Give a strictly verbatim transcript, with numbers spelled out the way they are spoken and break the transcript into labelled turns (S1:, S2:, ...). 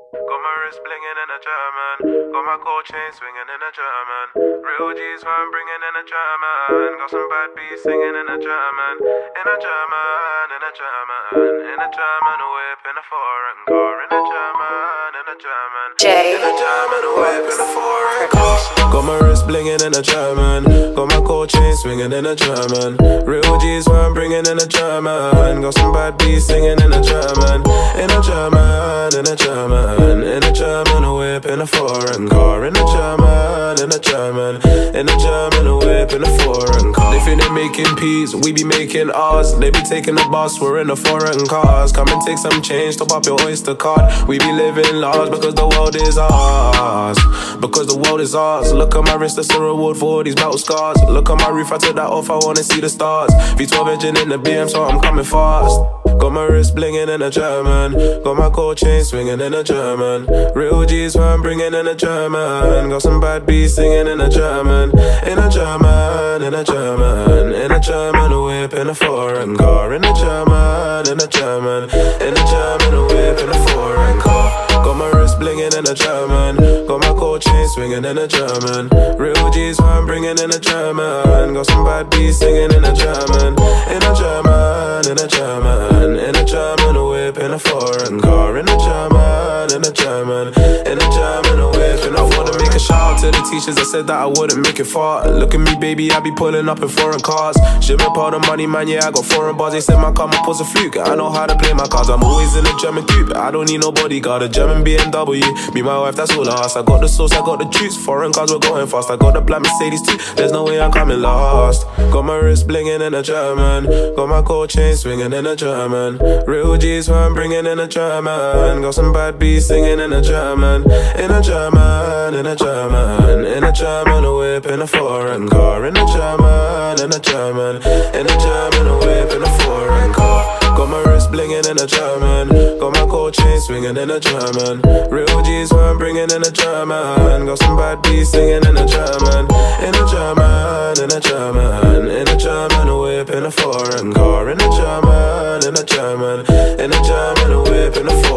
S1: Got my wrist blinging in a German. Got my gold chain swinging in a German. Real G's who I'm bringing in a German. Got some bad beats singing in a German. In a German, in a German. In a German, a whip in a foreign car. In a German, in a German.
S2: Jay.
S1: In a German, a whip in a foreign car. Got my wrist blinging in a German. Got my gold chain swinging in a German. Real G's who I'm bringing in a German. Got some bad beats singing in a German. In a German, in a German. In a German, a whip in a foreign car. In a German, in a German. In a German, a whip in a foreign car. They think they're making peas, we be making ours. They be taking the bus, we're in the foreign cars. Come and take some change, top up your Oyster card. We be living large because the world is ours. Because the world is ours. Look at my wrist, that's a reward for all these battle scars. Look at my roof, I took that off, I wanna see the stars. V twelve engine in the B M, so I'm coming fast. Got my wrist blinging in a German. Got my gold chain swinging in a German. Real G's who I'm bringing in a German. Got some bad beats singing in a German. In a German, in a German. In a German, a whip in a foreign car. In a German, in a German. In a German, a whip in a foreign car. Got my wrist blinging in a German. Got my gold chain swinging in a German. Real G's who I'm bringing in a German. Got some bad beats singing in a German. In a German, in a German. In a German, a whip in a foreign car. In a German, in a German. In a German, a whip in a I wanna make a shout out to the teachers that said that I wouldn't make it far. Look at me, baby, I be pulling up in foreign cars. Ship me part of money, man, yeah, I got foreign bars. They said my car, my pulse a fluke. I know how to play my cards, I'm always in a German coupe. I don't need no bodyguard, a German B M W. Me, my wife, that's all I ask. I got the sauce, I got the juice. Foreign cars, we're going fast. I got the black Mercedes too, there's no way I'm coming last. Got my wrist blinging in a German. Got my gold chain swinging in a German. Real G's who I'm bringing in a German. Got some bad beats singing in a German. In a German, in a German. In a German, a whip in a foreign car. In a German, in a German. In a German, a whip in a foreign car. Got my wrist blinging in a German. Got my gold chain swinging in a German. Real G's who I'm bringing in a German. Got some bad beats singing in a German. In a German, in a German. In a German, a whip in a foreign car. In a German, in a German. In a German, a whip in a foreign car.